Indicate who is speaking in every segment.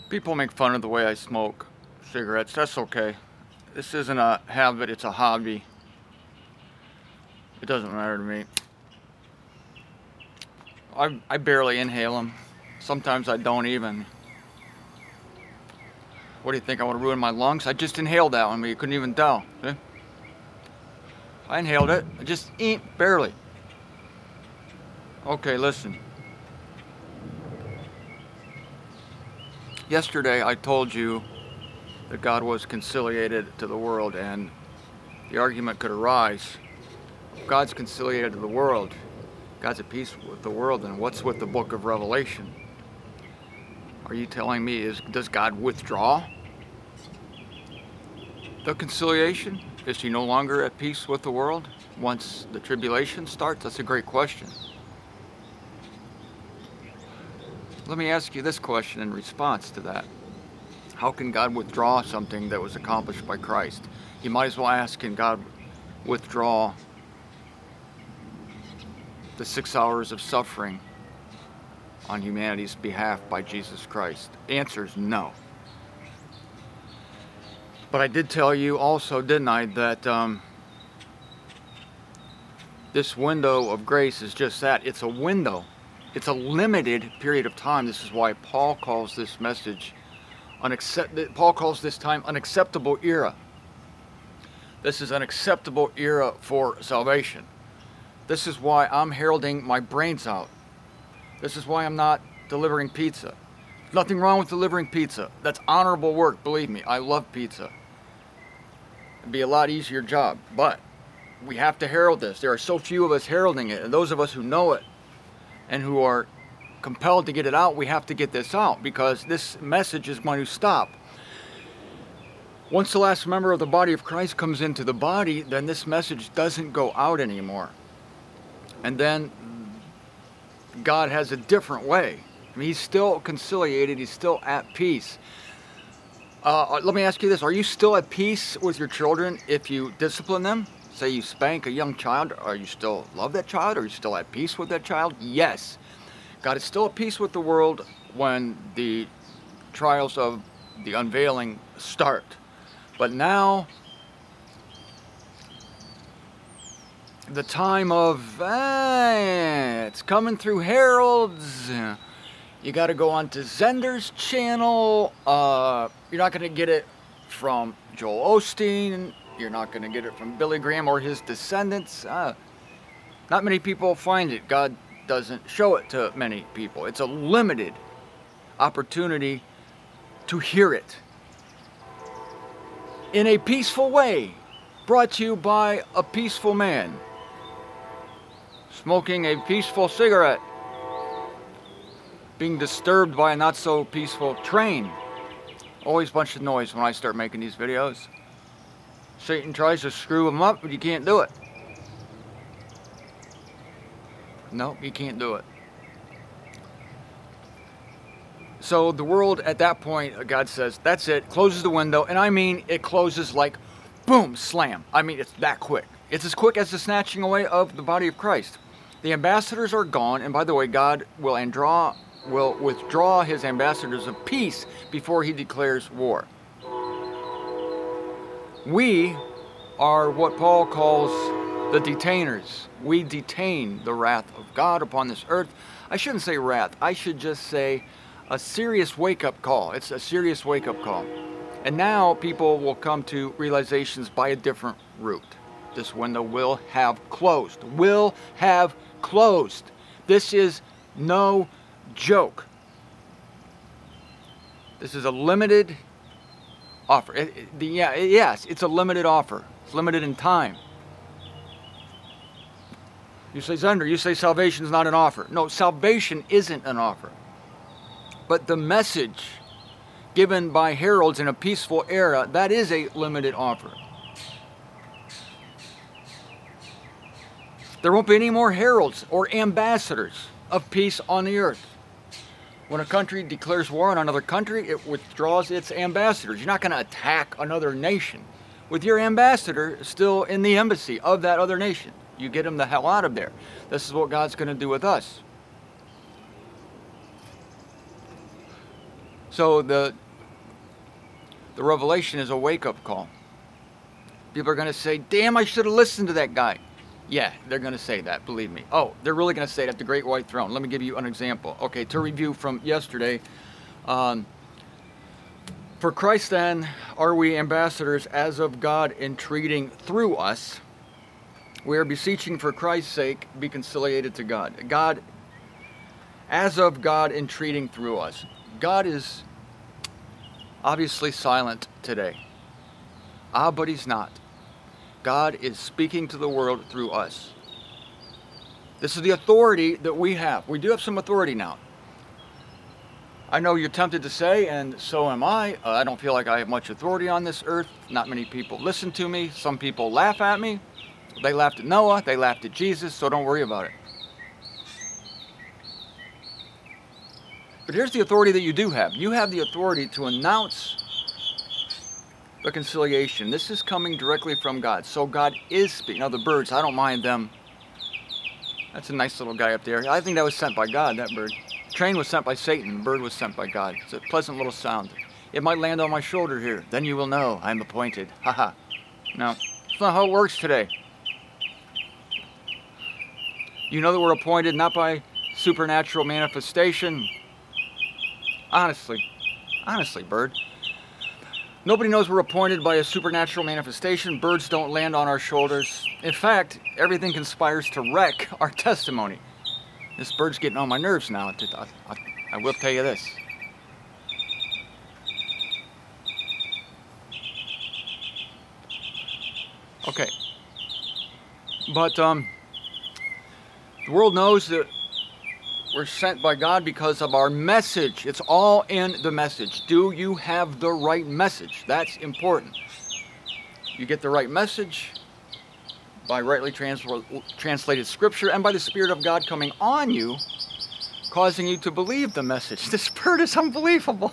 Speaker 1: People make fun of the way I smoke cigarettes. That's okay. This isn't a habit, it's a hobby. It doesn't matter to me. I barely inhale them. Sometimes I don't even. What do you think? I want to ruin my lungs? I just inhaled that one, but you couldn't even tell. See? I inhaled it. I just barely. Okay, listen. Yesterday I told you that God was conciliated to the world, and the argument could arise. If God's conciliated to the world, God's at peace with the world, and what's with the book of Revelation? Are you telling me, does God withdraw the conciliation? Is he no longer at peace with the world once the tribulation starts? That's a great question. Let me ask you this question in response to that. How can God withdraw something that was accomplished by Christ? You might as well ask, can God withdraw the 6 hours of suffering on humanity's behalf by Jesus Christ? The answer is no. But I did tell you also, didn't I, that this window of grace is just that. It's a window. It's a limited period of time. This is why Paul calls this message Paul calls this time unacceptable era. This is an acceptable era for salvation. This is why I'm heralding my brains out. This is why I'm not delivering pizza. Nothing wrong with delivering pizza. That's honorable work, believe me. I love pizza. It'd be a lot easier job, but we have to herald this. There are so few of us heralding it, and those of us who know it and who are compelled to get it out, we have to get this out, because this message is going to stop. Once the last member of the body of Christ comes into the body, then this message doesn't go out anymore. And then God has a different way. I mean, he's still conciliated, he's still at peace. Let me ask you this, are you still at peace with your children if you discipline them? Say you spank a young child, are you still love that child? Are you still at peace with that child? Yes. God is still at peace with the world when the trials of the unveiling start. But now, the time of, it's coming through heralds. You got to go on to Zender's channel. You're not going to get it from Joel Osteen. You're not going to get it from Billy Graham or his descendants. Not many people find it. God doesn't show it to many people. It's a limited opportunity to hear it in a peaceful way, brought to you by a peaceful man smoking a peaceful cigarette, being disturbed by a not so peaceful train. Always a bunch of noise when I start making these videos. Satan tries to screw him up, but you can't do it. No, you can't do it. So the world at that point, God says, that's it, closes the window, and I mean it closes like boom, slam. I mean, it's that quick. It's as quick as the snatching away of the body of Christ. The ambassadors are gone, and by the way, God will withdraw his ambassadors of peace before he declares war. We are what Paul calls the detainers. We detain the wrath of God upon this earth. I shouldn't say wrath. I should just say a serious wake-up call. It's a serious wake-up call. And now people will come to realizations by a different route. This window will have closed. Will have closed. This is no joke. This is a limited offer. Yes, it's a limited offer. It's limited in time. You say, Zender, you say salvation is not an offer. No, salvation isn't an offer. But the message given by heralds in a peaceful era, that is a limited offer. There won't be any more heralds or ambassadors of peace on the earth. When a country declares war on another country, it withdraws its ambassadors. You're not going to attack another nation with your ambassador still in the embassy of that other nation. You get them the hell out of there. This is what God's going to do with us. So the revelation is a wake-up call. People are going to say, damn, I should have listened to that guy. Yeah, they're going to say that, believe me. Oh, they're really going to say it at the Great White Throne. Let me give you an example. Okay, to review from yesterday. For Christ then are we ambassadors as of God entreating through us. We are beseeching for Christ's sake be conciliated to God. God, as of God entreating through us. God is obviously silent today. But he's not. God is speaking to the world through us. This is the authority that we have. We do have some authority now. I know you're tempted to say, and so am I don't feel like I have much authority on this earth. Not many people listen to me. Some people laugh at me. They laughed at Noah. They laughed at Jesus, so don't worry about it. But here's the authority that you do have. You have the authority to announce the conciliation. This is coming directly from God. So God is speaking. Now the birds, I don't mind them. That's a nice little guy up there. I think that was sent by God, that bird. The train was sent by Satan. The bird was sent by God. It's a pleasant little sound. It might land on my shoulder here. Then you will know I'm appointed. Haha. No, it's not how it works today. You know that we're appointed not by supernatural manifestation. Honestly, bird. Nobody knows we're appointed by a supernatural manifestation. Birds don't land on our shoulders. In fact, everything conspires to wreck our testimony. This bird's getting on my nerves now. I will tell you this. Okay. But the world knows that we're sent by God because of our message. It's all in the message. Do you have the right message? That's important. You get the right message by rightly translated scripture and by the Spirit of God coming on you, causing you to believe the message. This bird is unbelievable.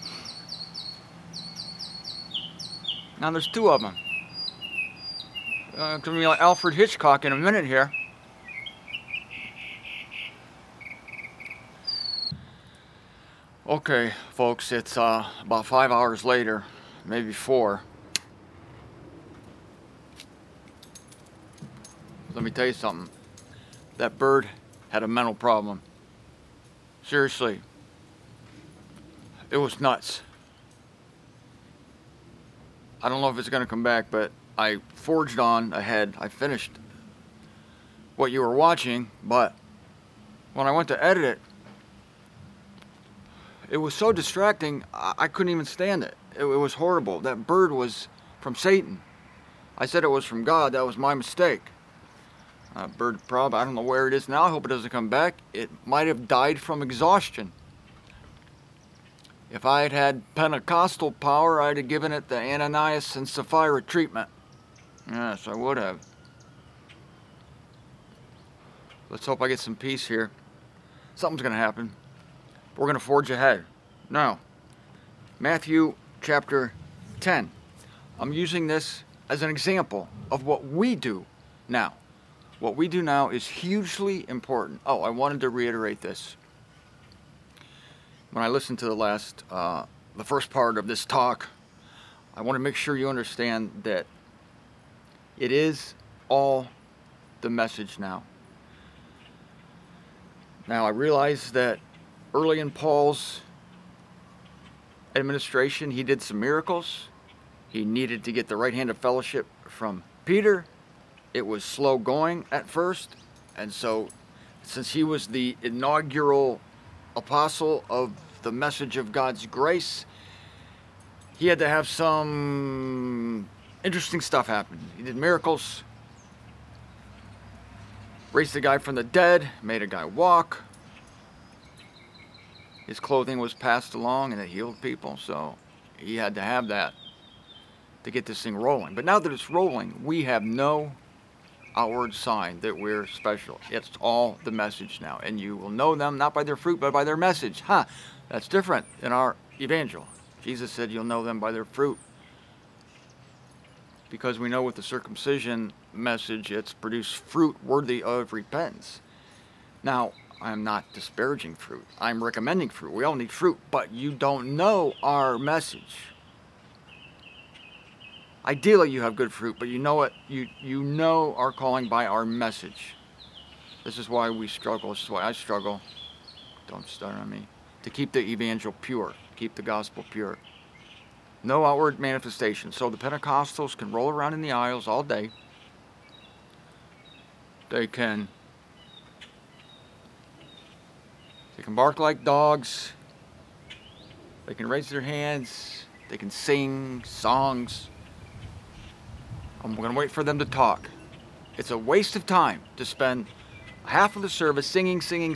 Speaker 1: Now there's two of them. Going to be like Alfred Hitchcock in a minute here. Okay, folks, it's about 5 hours later, maybe 4. Let me tell you something. That bird had a mental problem. Seriously. It was nuts. I don't know if it's going to come back, but I forged on ahead. I finished what you were watching, but when I went to edit it, it was so distracting, I couldn't even stand it. It was horrible. That bird was from Satan. I said it was from God. That was my mistake. Bird prob, I don't know where it is now. I hope it doesn't come back. It might have died from exhaustion. If I had had Pentecostal power, I'd have given it the Ananias and Sapphira treatment. Yes, I would have. Let's hope I get some peace here. Something's going to happen. We're going to forge ahead. Now, Matthew chapter 10. I'm using this as an example of what we do now. What we do now is hugely important. Oh, I wanted to reiterate this. When I listened to the first part of this talk, I want to make sure you understand that it is all the message now. Now, I realize that early in Paul's administration, he did some miracles. He needed to get the right hand of fellowship from Peter. It was slow going at first. And so, since he was the inaugural apostle of the message of God's grace, he had to have some interesting stuff happen. He did miracles, raised a guy from the dead, made a guy walk. His clothing was passed along and it healed people, so he had to have that to get this thing rolling. But now that it's rolling, we have no outward sign that we're special. It's all the message now, and you will know them not by their fruit but by their message. That's different in our evangel. Jesus said you'll know them by their fruit, because we know with the circumcision message it's produced fruit worthy of repentance. Now, I am not disparaging fruit. I'm recommending fruit. We all need fruit, but you don't know our message. Ideally, you have good fruit, but you know it. You know our calling by our message. This is why we struggle. This is why I struggle. Don't start on me. To keep the evangel pure, keep the gospel pure. No outward manifestation. So the Pentecostals can roll around in the aisles all day. They can bark like dogs. They can raise their hands. They can sing songs. I'm going to wait for them to talk. It's a waste of time to spend half of the service singing.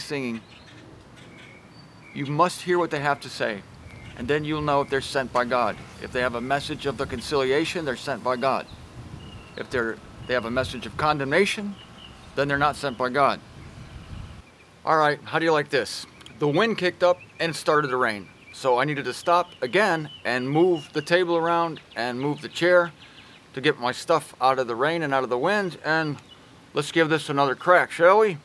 Speaker 1: You must hear what they have to say, and then you'll know if they're sent by God. If they have a message of the conciliation, they're sent by God. If they have a message of condemnation, then they're not sent by God. All right, how do you like this? The wind kicked up and it started to rain. So I needed to stop again and move the table around and move the chair to get my stuff out of the rain and out of the wind. And let's give this another crack, shall we?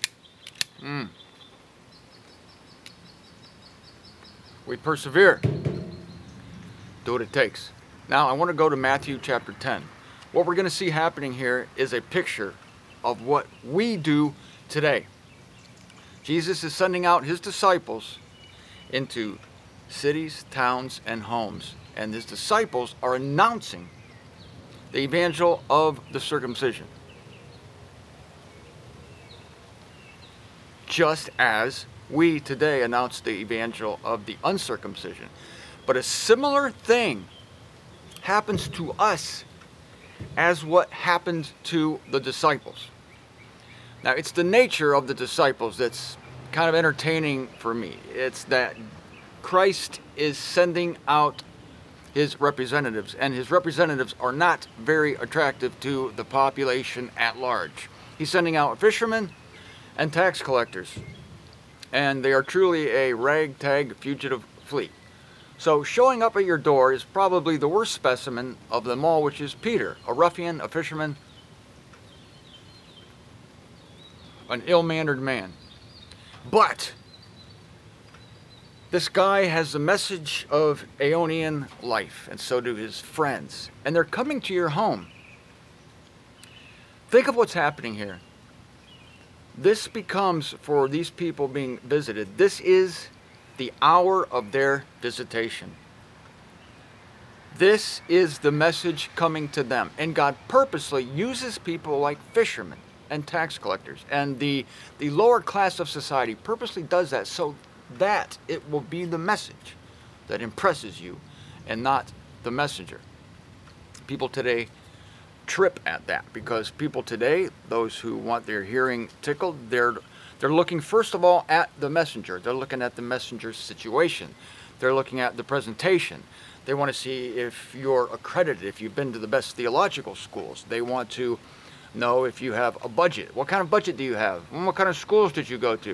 Speaker 1: We persevere. Do what it takes. Now I want to go to Matthew chapter 10. What we're going to see happening here is a picture of what we do today. Jesus is sending out his disciples into cities, towns, and homes. And his disciples are announcing the evangel of the circumcision. Just as we today announce the evangel of the uncircumcision. But a similar thing happens to us as what happened to the disciples. Now, it's the nature of the disciples that's kind of entertaining for me. It's that Christ is sending out his representatives, and his representatives are not very attractive to the population at large. He's sending out fishermen and tax collectors, and they are truly a ragtag fugitive fleet. So showing up at your door is probably the worst specimen of them all, which is Peter, a ruffian, a fisherman, an ill-mannered man. But this guy has the message of Aeonian life, and so do his friends. And they're coming to your home. Think of what's happening here. This becomes, for these people being visited, this is the hour of their visitation. This is the message coming to them. And God purposely uses people like fishermen and tax collectors. And the lower class of society purposely does that so that it will be the message that impresses you and not the messenger. People today trip at that because people today, those who want their hearing tickled, they're looking first of all at the messenger. They're looking at the messenger's situation. They're looking at the presentation. They want to see if you're accredited, if you've been to the best theological schools. They want to know if you have a budget. What kind of budget do you have? What kind of schools did you go to?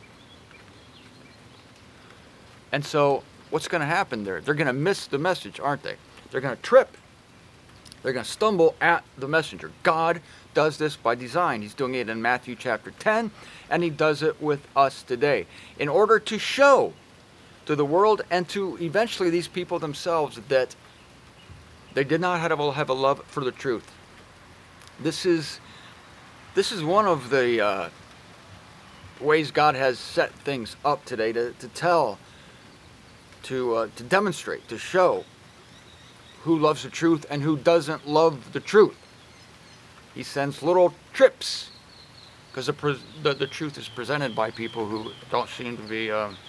Speaker 1: And so what's going to happen there? They're going to miss the message, aren't they? They're going to trip. They're going to stumble at the messenger. God does this by design. He's doing it in Matthew chapter 10, and he does it with us today in order to show to the world and to eventually these people themselves that they did not have a love for the truth. This is one of the ways God has set things up today to tell, to demonstrate, to show who loves the truth and who doesn't love the truth. He sends little trips because the truth is presented by people who don't seem to be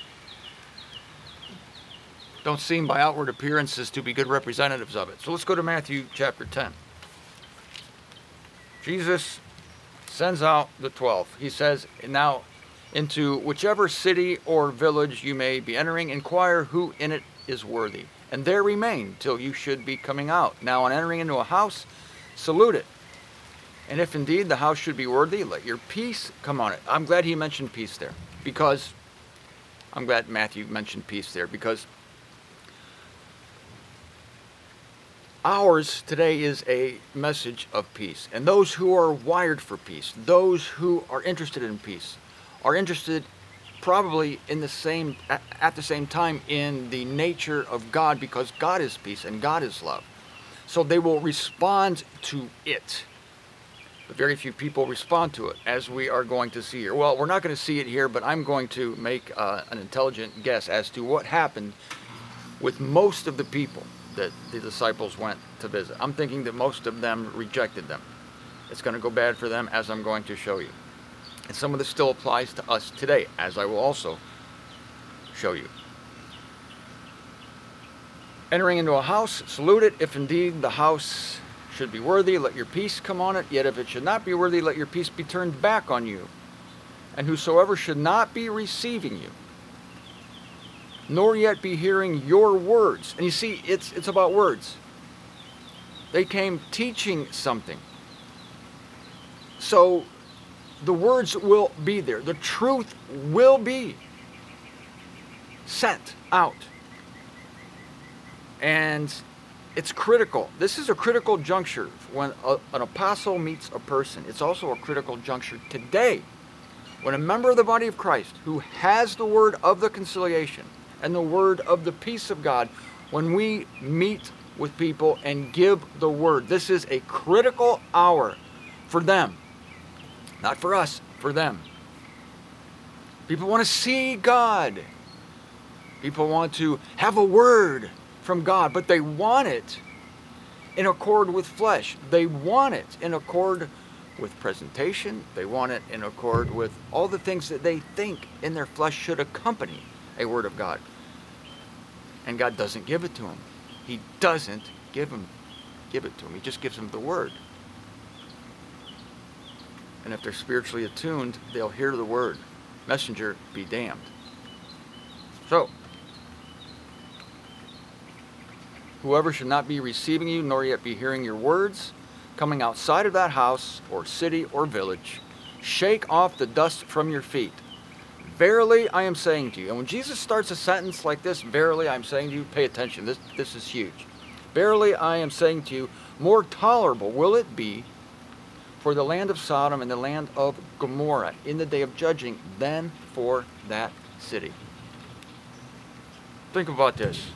Speaker 1: don't seem by outward appearances to be good representatives of it. So let's go to Matthew chapter 10. Jesus sends out the 12. He says, now into whichever city or village you may be entering, inquire who in it is worthy, and there remain till you should be coming out. Now on entering into a house, salute it. And if indeed the house should be worthy, let your peace come on it. I'm glad he mentioned peace there, because I'm glad Matthew mentioned peace there, because ours today is a message of peace. And those who are wired for peace, those who are interested in peace, are interested probably in the same at the same time in the nature of God, because God is peace and God is love. So they will respond to it. But very few people respond to it, as we are going to see here. Well, we're not going to see it here, but I'm going to make an intelligent guess as to what happened with most of the people that the disciples went to visit. I'm thinking that most of them rejected them. It's going to go bad for them, as I'm going to show you. And some of this still applies to us today, as I will also show you. Entering into a house, salute it. If indeed the house should be worthy, let your peace come on it. Yet if it should not be worthy, let your peace be turned back on you. And whosoever should not be receiving you, nor yet be hearing your words. And you see, it's about words. They came teaching something. So the words will be there. The truth will be sent out. And it's critical. This is a critical juncture when an apostle meets a person. It's also a critical juncture today when a member of the body of Christ who has the word of the conciliation and the word of the peace of God, when we meet with people and give the word, this is a critical hour for them. Not for us, for them. People want to see God. People want to have a word from God, but they want it in accord with flesh. They want it in accord with presentation. They want it in accord with all the things that they think in their flesh should accompany a word of God. And God doesn't give it to them. He doesn't give it to them. He just gives them the word. And if they're spiritually attuned, they'll hear the word. Messenger be damned. So, whoever should not be receiving you, nor yet be hearing your words, coming outside of that house, or city, or village, shake off the dust from your feet. Verily, I am saying to you. And when Jesus starts a sentence like this, verily, I am saying to you, pay attention. This is huge. Verily, I am saying to you, more tolerable will it be for the land of Sodom and the land of Gomorrah in the day of judging than for that city. Think about this.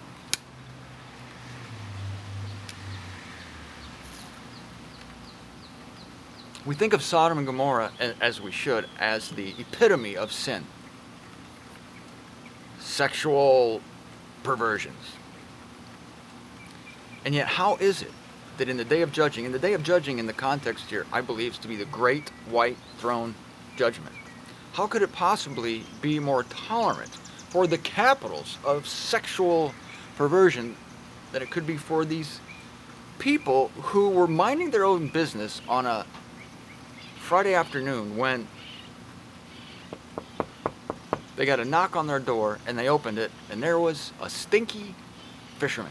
Speaker 1: We think of Sodom and Gomorrah, as we should, as the epitome of sin. Sexual perversions. And yet, how is it that in the day of judging, in the context here, I believe is to be the great white throne judgment, how could it possibly be more tolerant for the capitals of sexual perversion than it could be for these people who were minding their own business on a Friday afternoon when they got a knock on their door and they opened it and there was a stinky fisherman.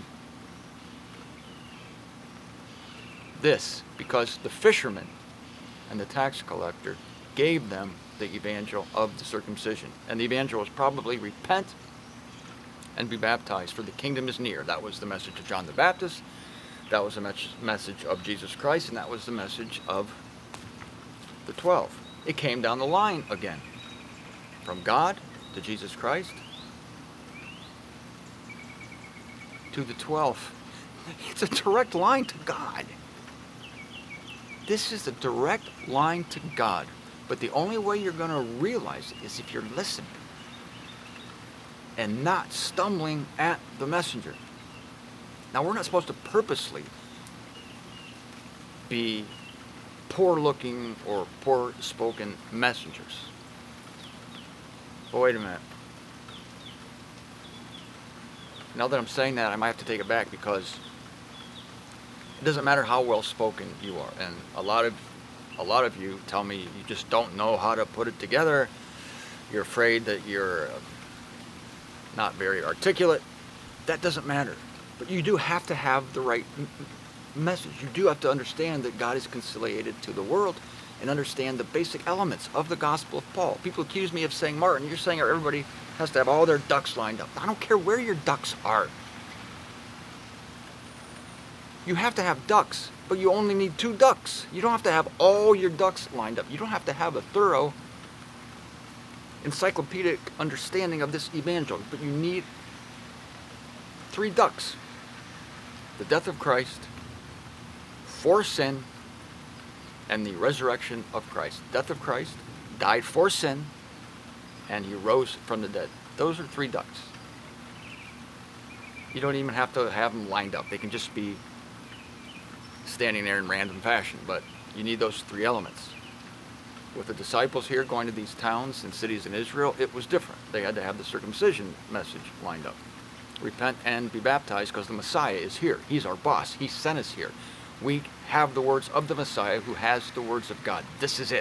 Speaker 1: This because the fisherman and the tax collector gave them the evangel of the circumcision. And the evangel was probably repent and be baptized, for the kingdom is near. That was the message of John the Baptist. That was the message of Jesus Christ, and that was the message of the 12. It came down the line again. From God to Jesus Christ to the 12. It's a direct line to God. This is a direct line to God. But the only way you're going to realize it is if you're listening and not stumbling at the messenger. Now, we're not supposed to purposely be poor-looking or poor-spoken messengers. But wait a minute. Now that I'm saying that, I might have to take it back, because it doesn't matter how well-spoken you are. And a lot of you tell me you just don't know how to put it together. You're afraid that you're not very articulate. That doesn't matter. But you do have to have the right message. You do have to understand that God is conciliated to the world and understand the basic elements of the gospel of Paul. People accuse me of saying, Martin, you're saying everybody has to have all their ducks lined up. I don't care where your ducks are. You have to have ducks, but you only need 2 ducks. You don't have to have all your ducks lined up. You don't have to have a thorough encyclopedic understanding of this evangel, but you need three ducks: the death of Christ, for sin, and the resurrection of Christ. Death of Christ, died for sin, and he rose from the dead. Those are three ducks. You don't even have to have them lined up. They can just be standing there in random fashion, but you need those three elements. With the disciples here going to these towns and cities in Israel, it was different. They had to have the circumcision message lined up. Repent and be baptized because the Messiah is here. He's our boss. He sent us here. We have the words of the Messiah who has the words of God. This is it.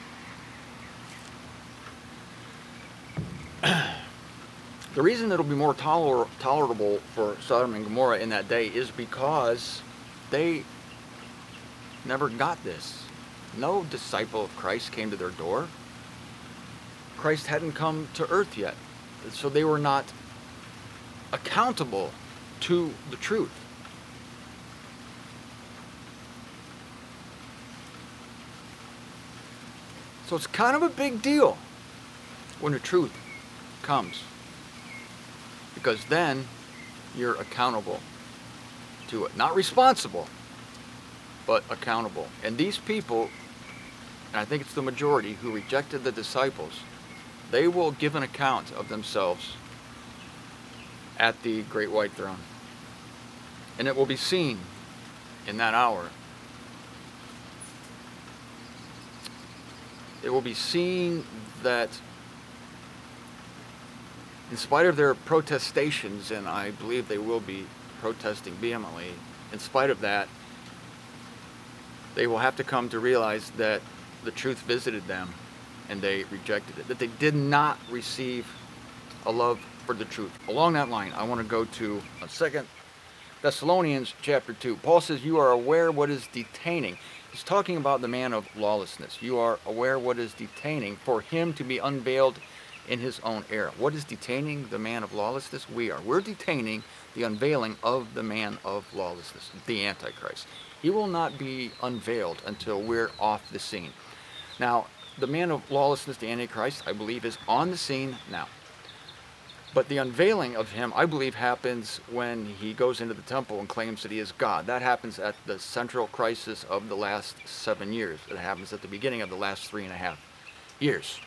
Speaker 1: The reason it'll be more tolerable for Sodom and Gomorrah in that day is because they never got this. No disciple of Christ came to their door. Christ hadn't come to earth yet. So they were not accountable to the truth. So it's kind of a big deal when the truth comes, because then you're accountable to it. Not responsible, but accountable. And these people, and I think it's the majority who rejected the disciples, they will give an account of themselves at the great white throne. And it will be seen in that hour. It will be seen that in spite of their protestations, and I believe they will be protesting vehemently, in spite of that, they will have to come to realize that the truth visited them and they rejected it, that they did not receive a love for the truth. Along that line, I want to go to 2 Thessalonians chapter 2. Paul says, you are aware what is detaining. He's talking about the man of lawlessness. You are aware what is detaining for him to be unveiled in his own era. What is detaining the man of lawlessness? We're detaining the unveiling of the man of lawlessness, the Antichrist. He will not be unveiled until we're off the scene. Now, the man of lawlessness, the Antichrist, I believe is on the scene now. But the unveiling of him, I believe, happens when he goes into the temple and claims that he is God. That happens at the central crisis of the last 7 years. It happens at the beginning of the last 3.5 years.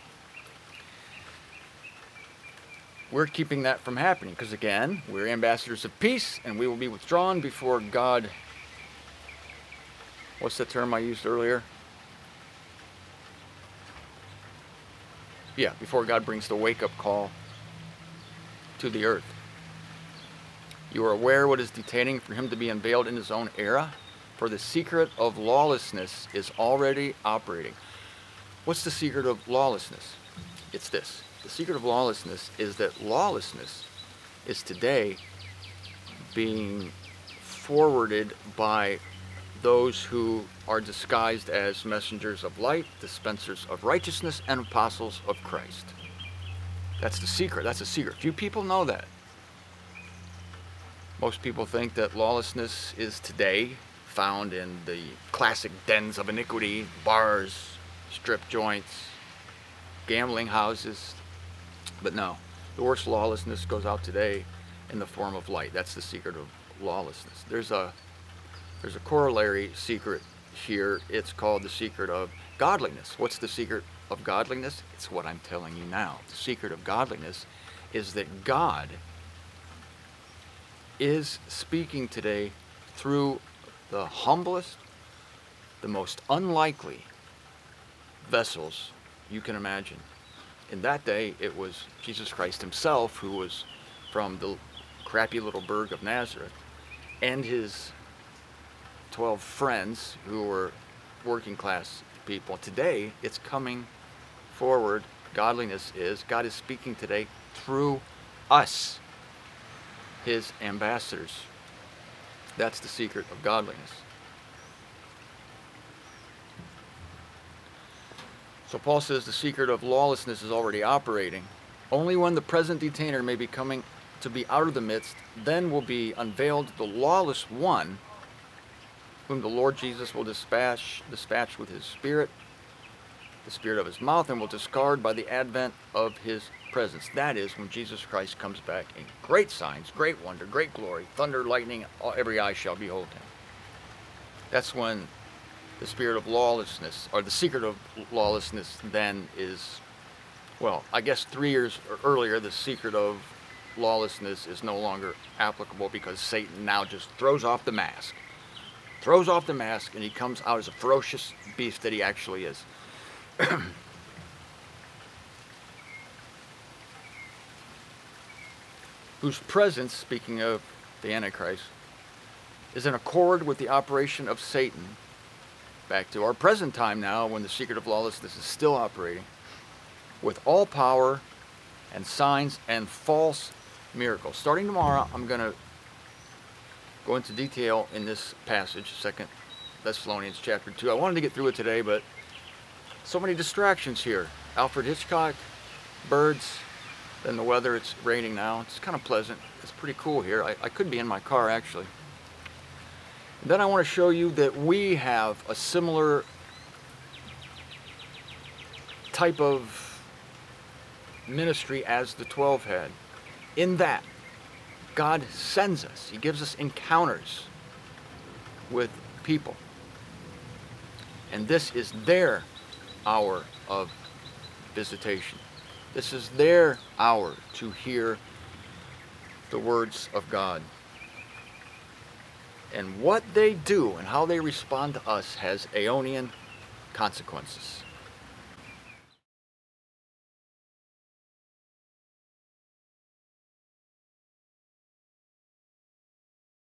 Speaker 1: We're keeping that from happening because, again, we're ambassadors of peace and we will be withdrawn before God. What's the term I used earlier? Yeah, before God brings the wake-up call to the earth. You are aware what is detaining for him to be unveiled in his own era, for the secret of lawlessness is already operating. What's the secret of lawlessness? It's this. The secret of lawlessness is that lawlessness is today being forwarded by those who are disguised as messengers of light, dispensers of righteousness, and apostles of Christ. That's the secret. That's a secret. Few people know that. Most people think that lawlessness is today found in the classic dens of iniquity, bars, strip joints, gambling houses. But no, the worst lawlessness goes out today in the form of light. That's the secret of lawlessness. There's a corollary secret here. It's called the secret of godliness. What's the secret of godliness? It's what I'm telling you now. The secret of godliness is that God is speaking today through the humblest, the most unlikely vessels you can imagine. In that day, it was Jesus Christ himself, who was from the crappy little burg of Nazareth, and his 12 friends who were working class people. Today, it's coming forward. Godliness is, God is speaking today through us, his ambassadors. That's the secret of godliness. So Paul says the secret of lawlessness is already operating. Only when the present detainer may be coming to be out of the midst, then will be unveiled the lawless one, whom the Lord Jesus will dispatch with his Spirit, the spirit of his mouth and will discard by the advent of his presence. That is when Jesus Christ comes back in great signs, great wonder, great glory, thunder, lightning, every eye shall behold him. That's when the spirit of lawlessness, or the secret of lawlessness, then is, well, I guess 3 years earlier, the secret of lawlessness is no longer applicable because Satan now just throws off the mask. And he comes out as a ferocious beast that he actually is. Whose presence, speaking of the Antichrist, is in accord with the operation of Satan. Back to our present time now, when the secret of lawlessness is still operating, with all power and signs and false miracles. Starting tomorrow, I'm going to go into detail in this passage, 2 Thessalonians chapter 2. I wanted to get through it today, but so many distractions here. Alfred Hitchcock, birds, then the weather. It's raining now. It's kind of pleasant. It's pretty cool here. I could be in my car, actually. And then I want to show you that we have a similar type of ministry as the 12 had, in that God sends us. He gives us encounters with people. And this is their hour of visitation. This is their hour to hear the words of God. And what they do and how they respond to us has aeonian consequences.